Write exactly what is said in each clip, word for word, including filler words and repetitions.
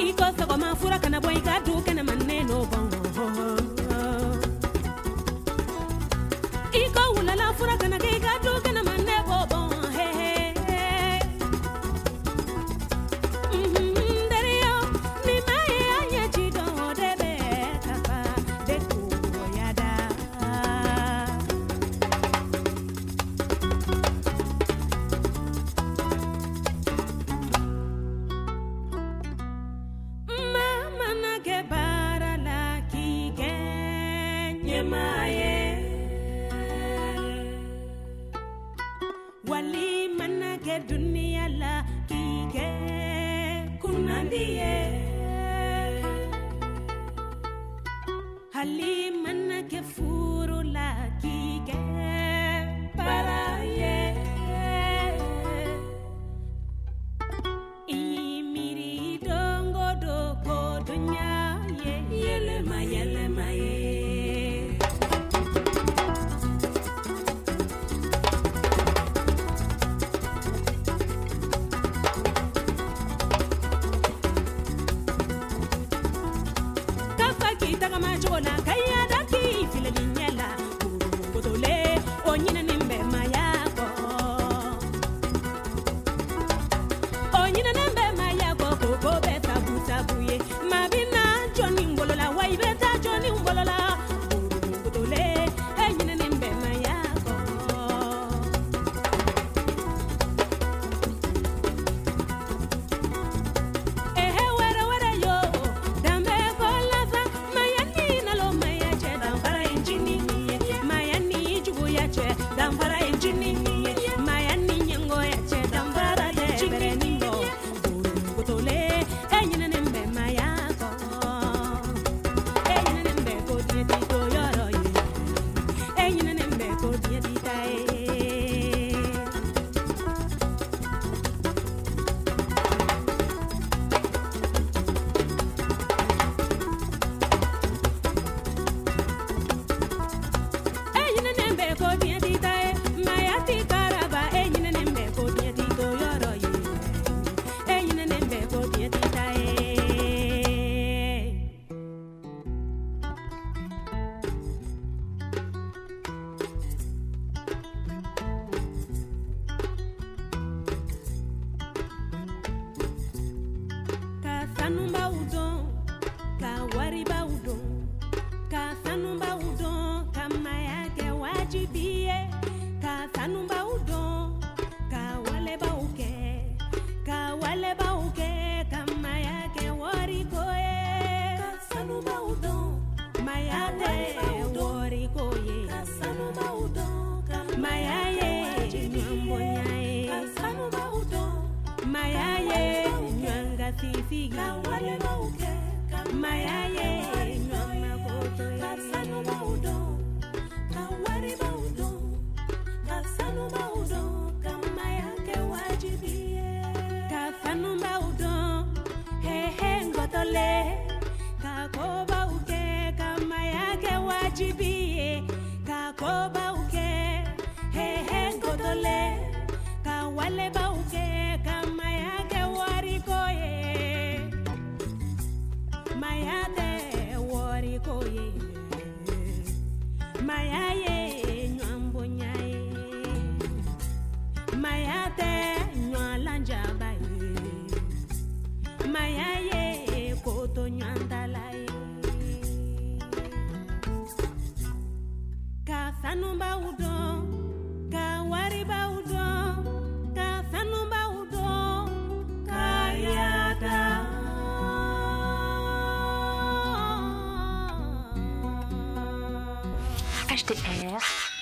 H T R.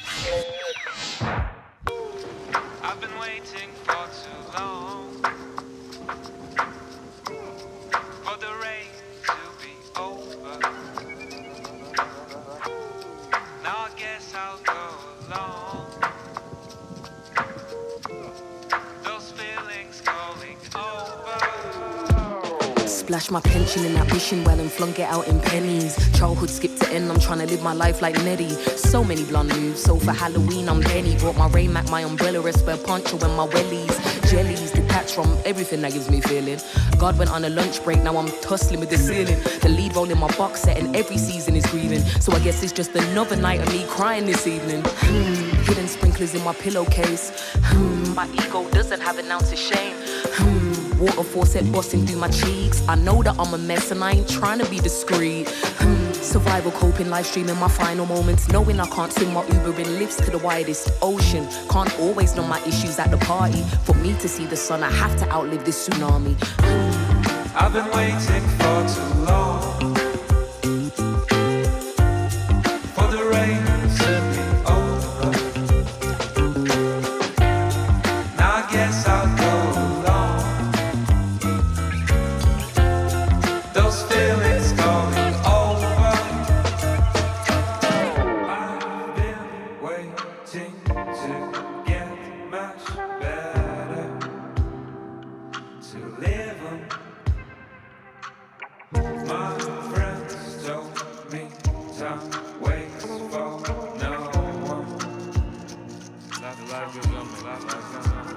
I've been waiting for too long for the rain to be over. Now I guess I'll go along. Those feelings going over. Splash my pension in that wishing well and flunk it out in pennies. Childhood skipped to end, I'm trying to live my life like Nettie. So many blunt moves, so for Halloween I'm Benny. Brought my Rain Mac, my umbrella, a spare poncho and my wellies. Jellies detached from everything that gives me feeling. God went on a lunch break, now I'm tussling with the ceiling. The lead role in my box set and every season is grieving. So I guess it's just another night of me crying this evening. Hmm, hidden sprinklers in my pillowcase. Hmm, my ego doesn't have an ounce of shame. Hmm, waterfall set busting through my cheeks. I know that I'm a mess and I ain't trying to be discreet. Hmm, survival coping, live streaming my final moments. Knowing I can't swim my Uber in lifts to the widest ocean. Can't always know my issues at the party. For me to see the sun, I have to outlive this tsunami. Hmm. I've been waiting for too long for the rain to be over. Now I guess I'll go along. Those feelings going over. I've been waiting to get much better, to live on. My friends told me time waits for no one. Life, life goes on, life, life goes on.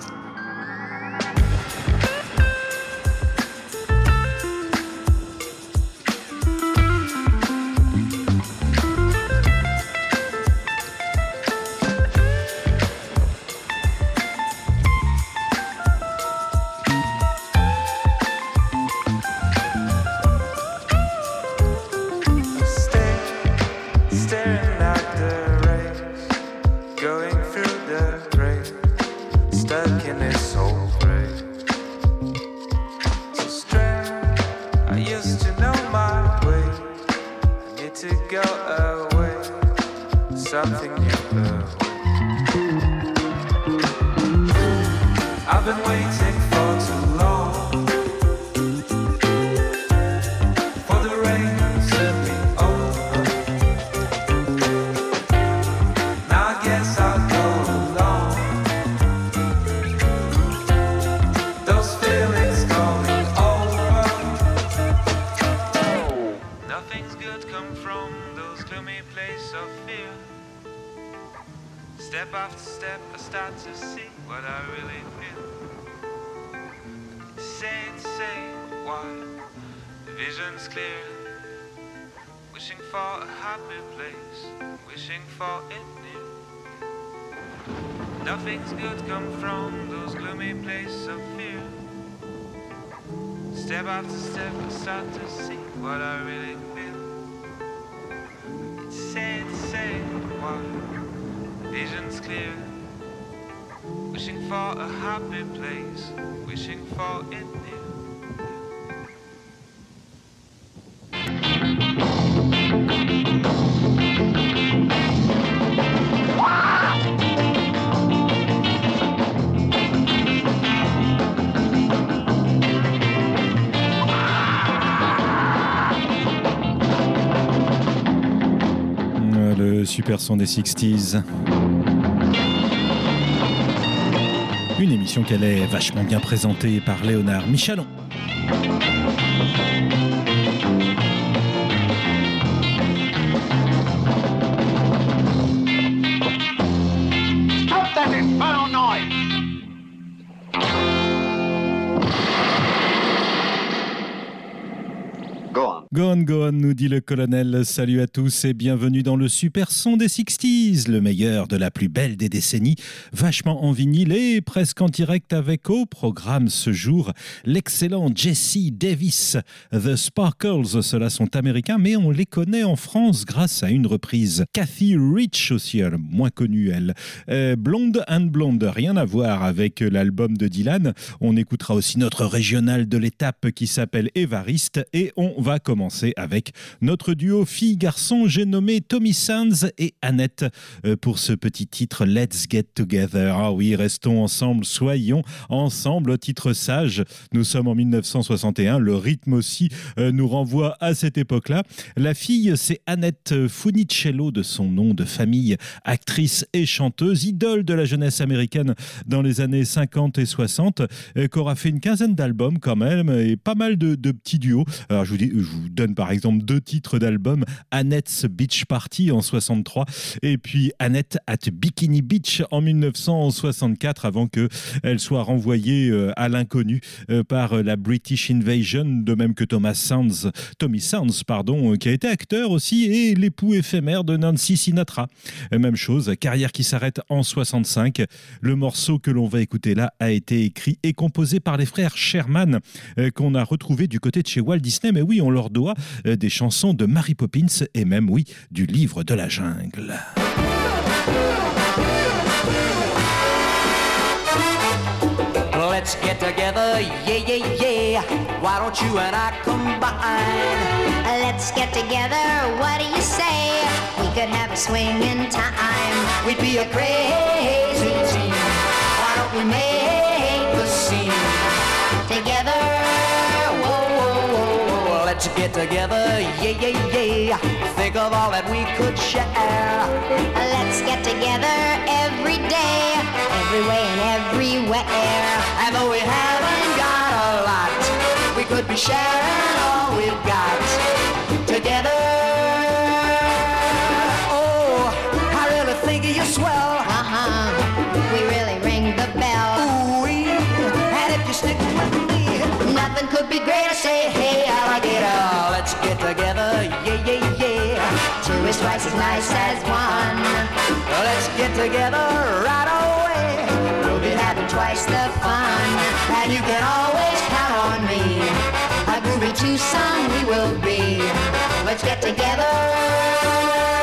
Staring at the rays, going through the grave, stuck in this old grave. So strange, I used to know my way. I need to go away, something new away. I've been waiting for too long for the rain to be over. Now I guess I'll go along. Those feelings going over. Nothing's good come from those gloomy places of fear. Step after step I start to see what I really feel. Say it, say it, why? The vision's clear. Wishing for a happy place, wishing for it near. Nothing's good come from those gloomy places of fear. Step after step I start to see what I really feel. Say it, say it, why? The vision's clear. Wishing for a happy place, wishing for it near. Le super son des sixties. Une émission qu'elle est vachement bien présentée par Léonard Michalon. Stop that infernal noise! Go on. Go on, go on, nous dit le colonel. Salut à tous et bienvenue dans le super son des sixties, le meilleur de la plus belle des décennies, vachement en vinyle et presque en direct avec au programme ce jour l'excellent Jesse Davis. The Sparkles, ceux-là sont américains, mais on les connaît en France grâce à une reprise. Kathy Rich aussi, elle, moins connue elle. Euh, Blonde and Blonde, rien à voir avec l'album de Dylan. On écoutera aussi notre régional de l'étape qui s'appelle Évariste et on va commencer commencer avec notre duo fille-garçon, j'ai nommé Tommy Sands et Annette pour ce petit titre Let's Get Together. Ah oui, restons ensemble, soyons ensemble, titre sage. Nous sommes en mille neuf cent soixante et un, le rythme aussi euh, nous renvoie à cette époque-là. La fille, c'est Annette Funicello de son nom de famille, actrice et chanteuse, idole de la jeunesse américaine dans les années cinquante et soixante, euh, qui aura fait une quinzaine d'albums quand même et pas mal de, de petits duos. Alors je vous, dis, je vous donne par exemple deux titres d'albums, Annette's Beach Party en soixante-trois et puis Annette at Bikini Beach en mille neuf cent soixante-quatre, avant qu'elle soit renvoyée euh, à l'inconnu euh, par la British Invasion, de même que Thomas Sands, Tommy Sands, pardon, euh, qui a été acteur aussi et l'époux éphémère de Nancy Sinatra. Euh, même chose, carrière qui s'arrête en soixante-cinq. Le morceau que l'on va écouter là a été écrit et composé par les frères Sherman, euh, qu'on a retrouvé du côté de chez Walt Disney. Mais oui, on leur doit euh, des chansons de Mary Poppins et même, oui, du livre de la jungle. Let's get together, yeah, yeah, yeah. Why don't you and I combine? Let's get together, what do you say? We could have a swinging time. We'd be a crazy team. Why don't we make a scene together? Whoa, whoa, whoa, whoa. Let's get together, yeah, yeah, yeah. Think of all that we could share. Let's get together every day, every way and everywhere. And though we haven't got a lot, we could be sharing all we've got together. Oh, I really think you're swell. Uh-huh, we really ring the bell. Ooh-wee, and if you stick with me, nothing could be greater. Say, hey, alligator, let's get together, yeah, yeah, yeah. Two is twice as nice as one. Let's get together right away. We'll be having twice the fun. And you can always count on me. A groovy twosome we will be. Let's get together.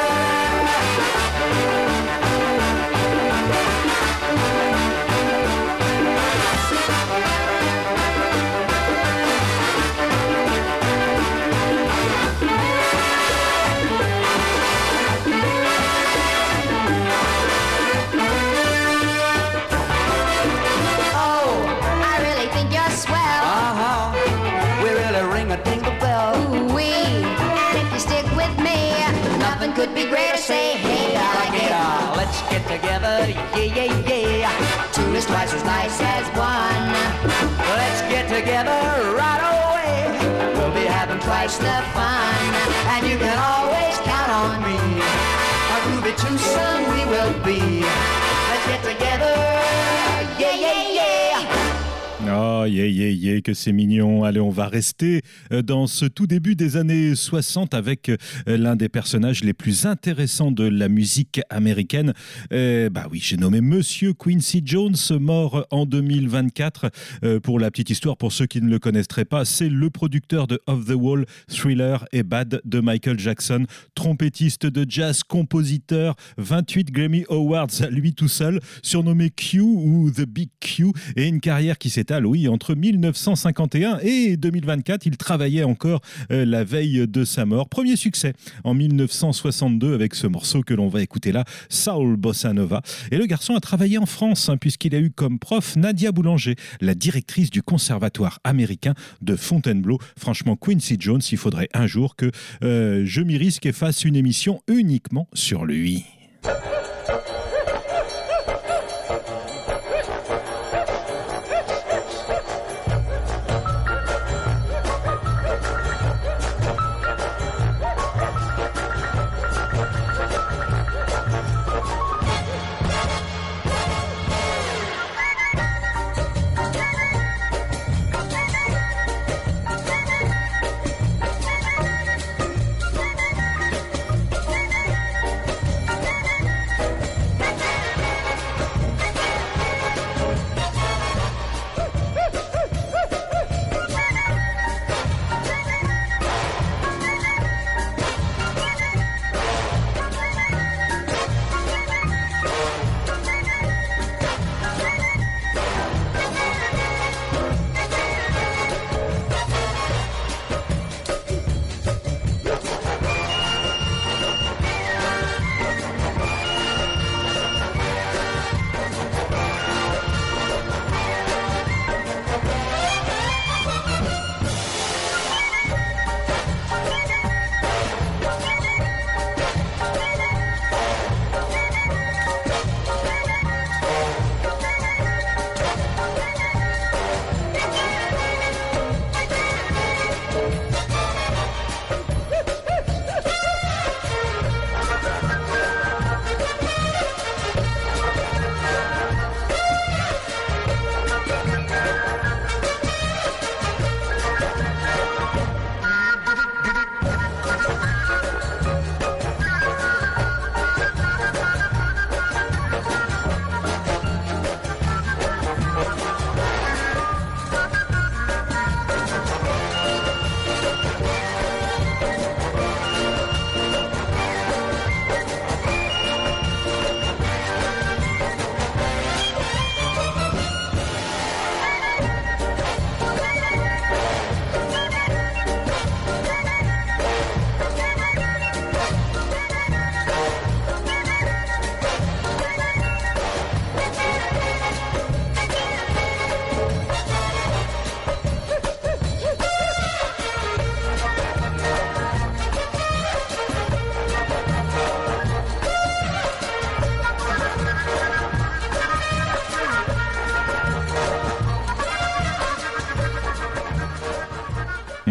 Could be greater, say, hey, alligator. Let's get together, yeah, yeah, yeah. Two is twice as nice as one. Let's get together right away. We'll be having twice the fun. And you can always count on me. A groovy twosome we will be. Let's get together, yeah, yeah, yeah. Oh, yeah, yeah, yeah, que c'est mignon. Allez, on va rester dans ce tout début des années soixante avec l'un des personnages les plus intéressants de la musique américaine. Euh, bah oui, j'ai nommé Monsieur Quincy Jones, mort en deux mille vingt-quatre. Euh, pour la petite histoire, pour ceux qui ne le connaîtraient pas, c'est le producteur de Off the Wall, Thriller et Bad de Michael Jackson, trompettiste de jazz, compositeur, vingt-huit Grammy Awards à lui tout seul, surnommé Q ou The Big Q, et une carrière qui s'étale, oui, entre mille neuf cent cinquante et un et deux mille vingt-quatre. Il travaillait encore euh, la veille de sa mort. Premier succès en mille neuf cent soixante-deux avec ce morceau que l'on va écouter là, Soul Bossa Nova. Et le garçon a travaillé en France hein, puisqu'il a eu comme prof Nadia Boulanger, la directrice du conservatoire américain de Fontainebleau. Franchement, Quincy Jones, il faudrait un jour que euh, je m'y risque et fasse une émission uniquement sur lui.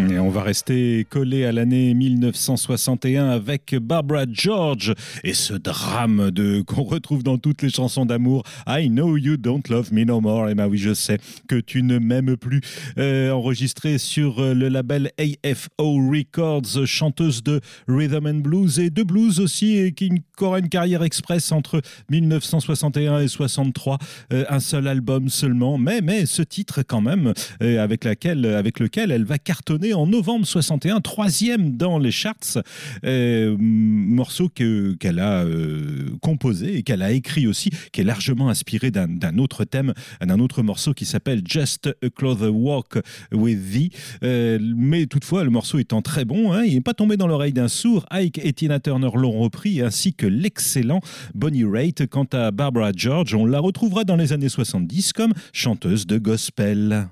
Et on va rester collé à l'année mille neuf cent soixante et un avec Barbara George et ce drame de, qu'on retrouve dans toutes les chansons d'amour. I know you don't love me no more. Et ben oui, je sais que tu ne m'aimes plus. Euh, enregistré sur le label A F O Records, chanteuse de rhythm and blues et de blues aussi, et qui aura une carrière express entre mille neuf cent soixante et un et soixante-trois. Euh, un seul album seulement, mais, mais ce titre quand même, euh, avec, laquelle, avec lequel elle va cartonner en novembre soixante et un, troisième dans les charts, euh, morceau que, qu'elle a euh, composé et qu'elle a écrit aussi, qui est largement inspiré d'un, d'un autre thème, d'un autre morceau qui s'appelle Just a Closer Walk with Thee. Euh, mais toutefois, le morceau étant très bon, hein, il n'est pas tombé dans l'oreille d'un sourd. Ike et Tina Turner l'ont repris, ainsi que l'excellent Bonnie Raitt. Quant à Barbara George, on la retrouvera dans les années soixante-dix comme chanteuse de gospel.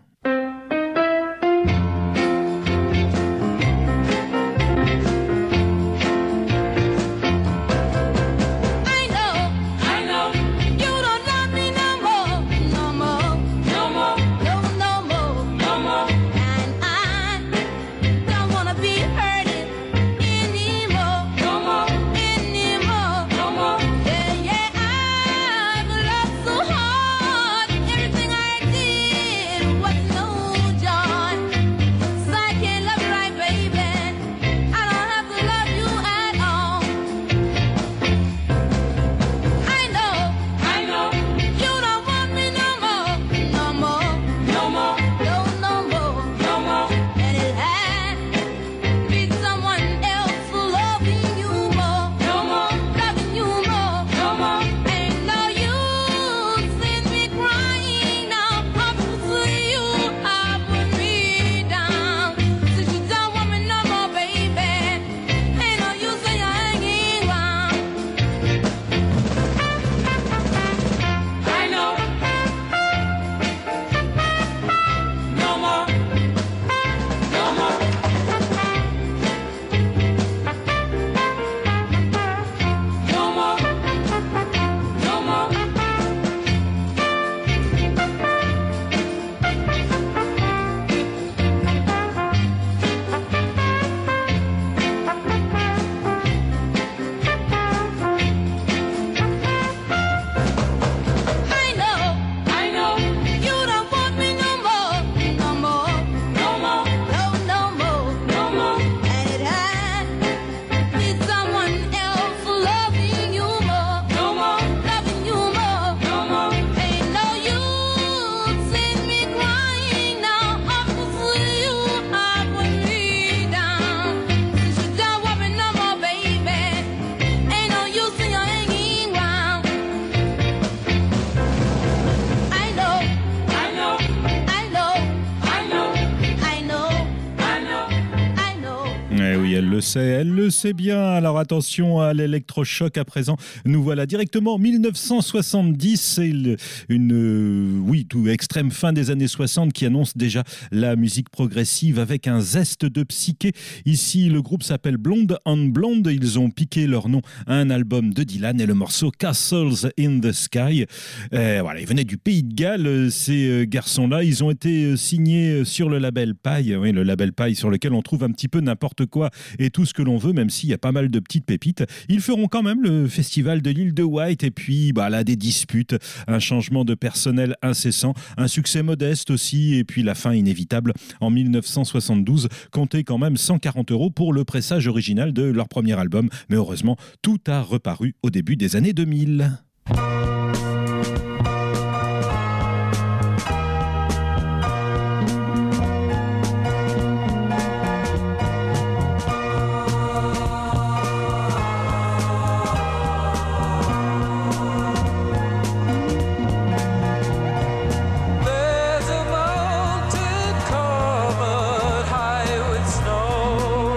Elle le sait bien. Alors attention à l'électrochoc à présent. Nous voilà directement en mille neuf cent soixante-dix. C'est une, une euh, oui, tout extrême fin des années soixante qui annonce déjà la musique progressive avec un zeste de psyché. Ici, le groupe s'appelle Blonde on Blonde. Ils ont piqué leur nom à un album de Dylan et le morceau Castles in the Sky. Euh, voilà, ils venaient du Pays de Galles, ces garçons-là. Ils ont été signés sur le label Paille, oui, le label Paille sur lequel on trouve un petit peu n'importe quoi et tout ce que l'on veut, même s'il y a pas mal de petites pépites. Ils feront quand même le festival de l'île de Wight et puis bah, là, des disputes, un changement de personnel incessant, un succès modeste aussi et puis la fin inévitable en mille neuf cent soixante-douze. Comptez quand même cent quarante euros pour le pressage original de leur premier album, mais heureusement, tout a reparu au début des années deux mille.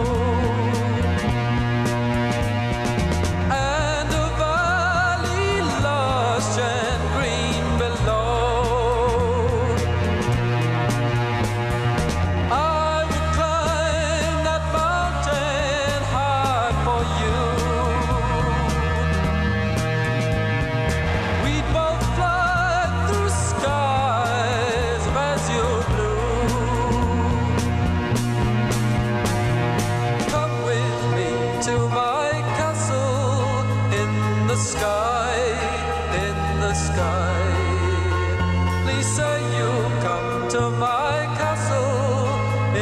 And a valley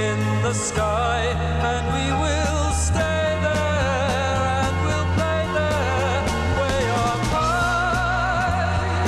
in the sky, and we will stay there, and we'll play there way up high.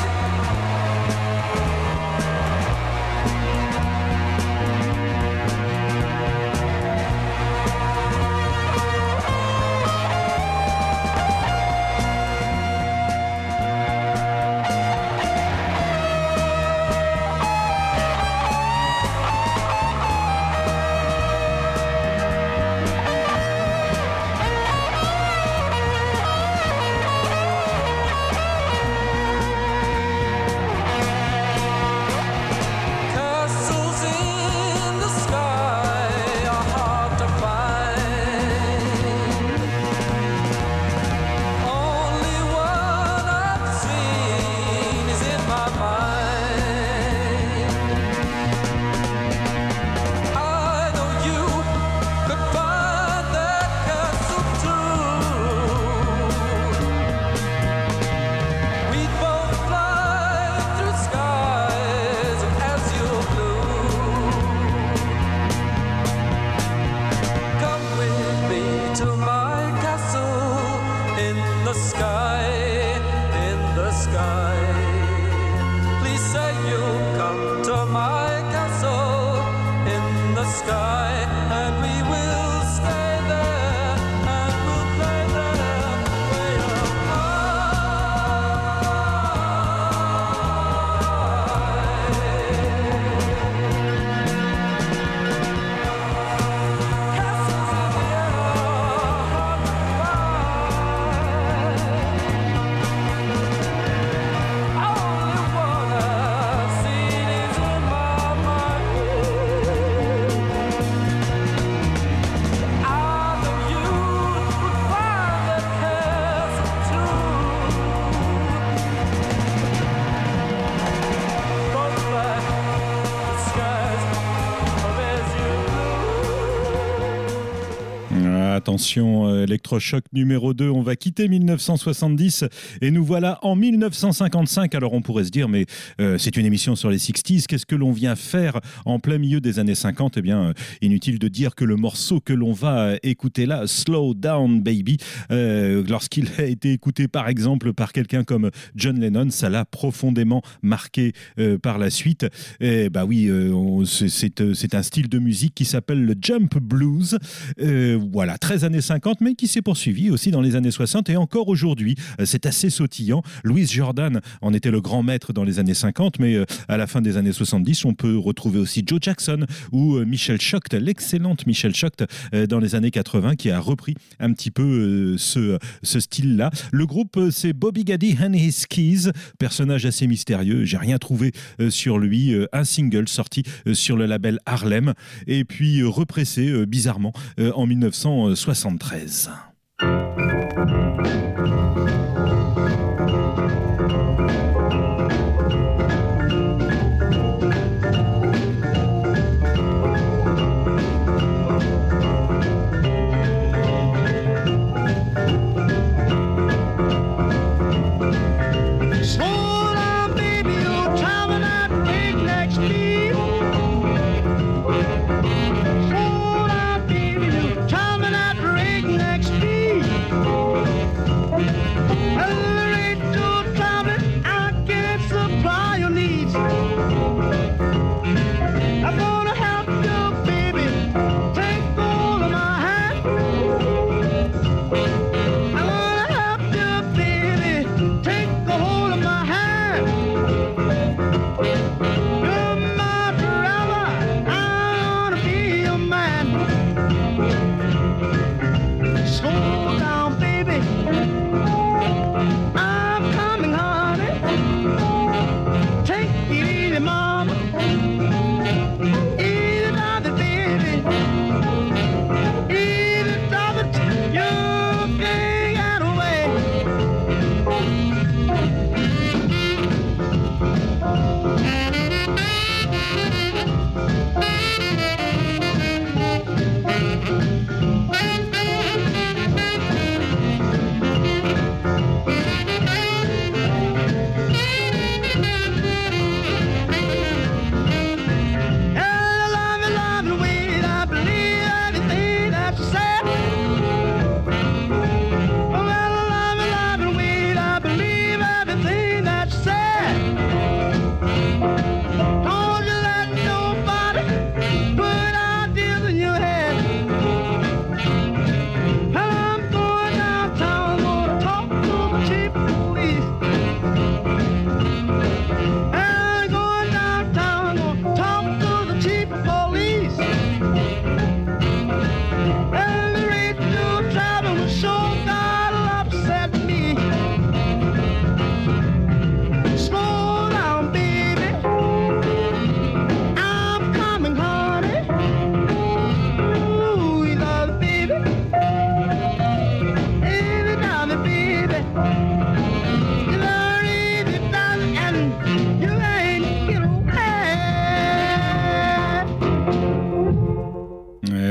Castles in the sky are hard to find. Only one I've seen is in my mind. I know you could find that castle too. We'd both fly through skies of azure blue. Come with me to my castle in the sky, in the sky. Please say you'll come to my castle in the sky, and we will stay there, and we'll play there way up high. Castles in the air are hard to find. Only one I've seen is in my mind. I know you would find that castle too. Both fly the skies of azure blue. Ah, attention, euh, électrochoc numéro deux, on va quitter mille neuf cent soixante-dix et nous voilà en mille neuf cent cinquante-cinq. Alors on pourrait se dire, mais euh, c'est une émission sur les sixties, qu'est-ce que l'on vient faire en plein milieu des années cinquante? Eh bien, euh, inutile de dire que le morceau que l'on va euh, écouter là, Slow Down Baby, euh, lorsqu'il a été écouté par exemple par quelqu'un comme John Lennon, ça l'a profondément marqué euh, par la suite. Et bah oui, euh, on- c'est- c'est euh, c'est un style de musique qui s'appelle le jump blues. Euh, voilà, treize années cinquante, mais qui s'est poursuivi aussi dans les années soixante et encore aujourd'hui. Euh, C'est assez sautillant. Louis Jordan en était le grand maître dans les années cinquante, mais euh, à la fin des années soixante-dix, on peut retrouver aussi Joe Jackson ou euh, Michel Choct, l'excellente Michel Choct euh, dans les années quatre-vingts, qui a repris un petit peu euh, ce, ce style-là. Le groupe, euh, c'est Bobby Gaddy and His Keys, personnage assez mystérieux. J'ai rien trouvé euh, sur lui. Euh, un single sorti euh, sur le label Harlem et puis euh, repressé euh, bizarrement euh, en mille neuf cent soixante-treize. Slow down, baby, you're driving that breakneck speed. Slow down, baby, you're driving that breakneck speed.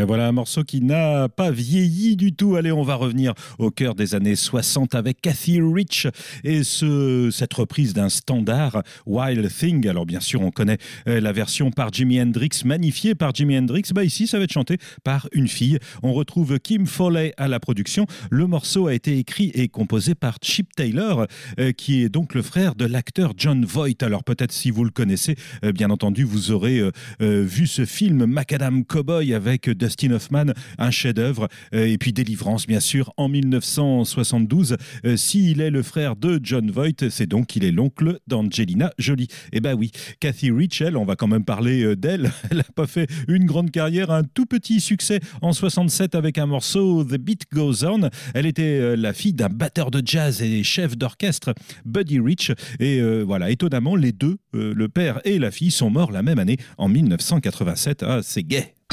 Euh, voilà un morceau qui n'a pas vieilli du tout. Allez, on va revenir au cœur des années soixante avec Kathy Rich et ce, cette reprise d'un standard, Wild Thing. Alors bien sûr, on connaît euh, la version par Jimi Hendrix, magnifiée par Jimi Hendrix. Bah, ici, ça va être chanté par une fille. On retrouve Kim Fowley à la production. Le morceau a été écrit et composé par Chip Taylor, euh, qui est donc le frère de l'acteur John Voight. Alors peut-être si vous le connaissez, euh, bien entendu, vous aurez euh, euh, vu ce film Macadam Cowboy avec Dustin Hoffman, un chef-d'œuvre, euh, et puis Délivrance, bien sûr, en dix-neuf cent soixante-douze. Euh, S'il est le frère de John Voight, c'est donc qu'il est l'oncle d'Angelina Jolie. Eh ben oui, Kathy Rich, elle, on va quand même parler euh, d'elle. Elle n'a pas fait une grande carrière, un tout petit succès en soixante-sept avec un morceau The Beat Goes On. Elle était euh, la fille d'un batteur de jazz et chef d'orchestre, Buddy Rich. Et euh, voilà, étonnamment, les deux, euh, le père et la fille, sont morts la même année, en dix-neuf cent quatre-vingt-sept. Ah, c'est gay.